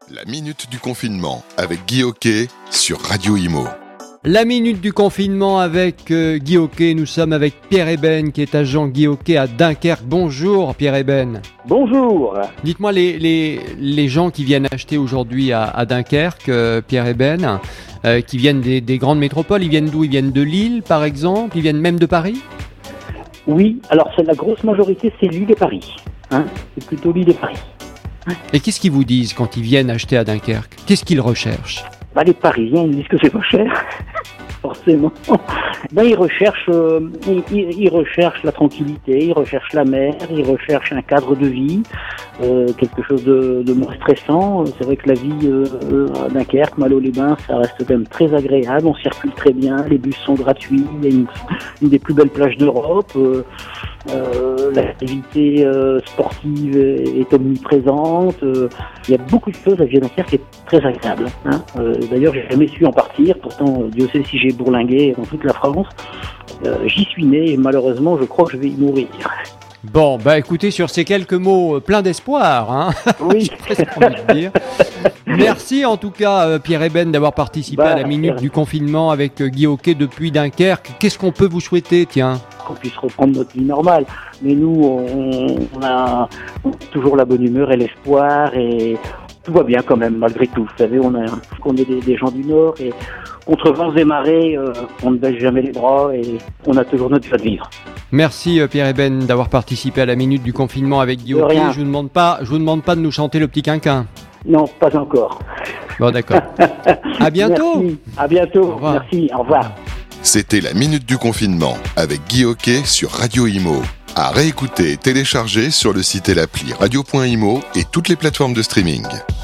La minute du confinement avec Guy Hoquet sur Radio Imo. La minute du confinement avec Guy Hoquet. Nous sommes avec Pierre Eben qui est agent Guy Hoquet à Dunkerque. Bonjour Pierre Eben. Bonjour. Dites-moi les gens qui viennent acheter aujourd'hui à Dunkerque, Pierre Eben, qui viennent des grandes métropoles, ils viennent d'où? Ils viennent de Lille par exemple? Ils viennent même de Paris? Oui, alors c'est la grosse majorité, c'est Lille et Paris. C'est plutôt Lille et Paris. Et qu'est-ce qu'ils vous disent quand ils viennent acheter à Dunkerque? Qu'est-ce qu'ils recherchent? Les Parisiens, ils disent que c'est pas cher, forcément. Ils recherchent la tranquillité, ils recherchent la mer, ils recherchent un cadre de vie, quelque chose de moins stressant. C'est vrai que la vie à Dunkerque, Malo-les-Bains, ça reste quand même très agréable, on circule très bien, les bus sont gratuits, il y a une des plus belles plages d'Europe. L'activité sportive est omniprésente. Il y a beaucoup de choses à Dunkerque qui est très agréable. D'ailleurs, j'ai jamais su en partir. Pourtant, Dieu sait si j'ai bourlingué dans toute la France. J'y suis né et malheureusement, je crois que je vais y mourir. Bon, écoutez, sur ces quelques mots pleins d'espoir, Oui. j'ai presque envie de dire. Merci en tout cas, Pierre Eben, d'avoir participé à la minute du confinement avec Guy Hoquet depuis Dunkerque. Qu'est-ce qu'on peut vous souhaiter, tiens? Qu'on puisse reprendre notre vie normale. Mais nous, on a toujours la bonne humeur et l'espoir et tout va bien quand même, malgré tout. Vous savez, on est des gens du Nord et contre vents et marées, on ne baisse jamais les bras et on a toujours notre joie de vivre. Merci Pierre Eben d'avoir participé à la minute du confinement avec Guy Hoquet. Je vous demande pas de nous chanter le petit quinquin. Non, pas encore. Bon, d'accord. À bientôt. Merci. À bientôt. Au revoir. Merci. Au revoir. C'était la minute du confinement avec Guy Hoquet sur Radio Imo. À réécouter et télécharger sur le site et l'appli radio.imo et toutes les plateformes de streaming.